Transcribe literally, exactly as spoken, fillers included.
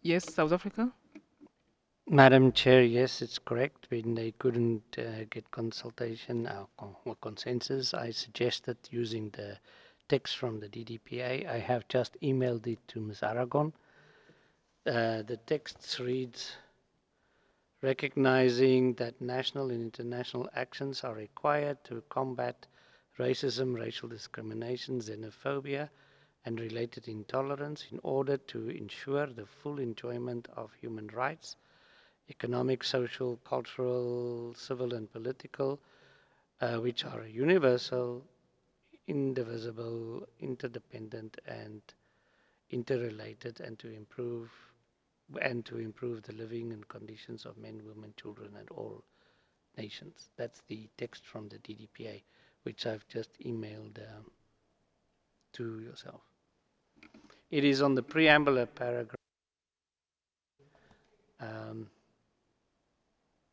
Yes, South Africa? Madam Chair, yes, it's correct. When they couldn't uh, get consultation uh, con- or consensus, I suggested using the text from the D D P A. I have just emailed it to Miz Aragon. Uh, the text reads, recognizing that national and international actions are required to combat racism, racial discrimination, xenophobia, and related intolerance in order to ensure the full enjoyment of human rights, economic, social, cultural, civil, and political, uh, which are universal, indivisible, interdependent, and interrelated, and to improve and to improve the living and conditions of men, women, children, and all nations. That's the text from the D D P A, which I've just emailed um, to yourself. It is on the preamble paragraph. Um,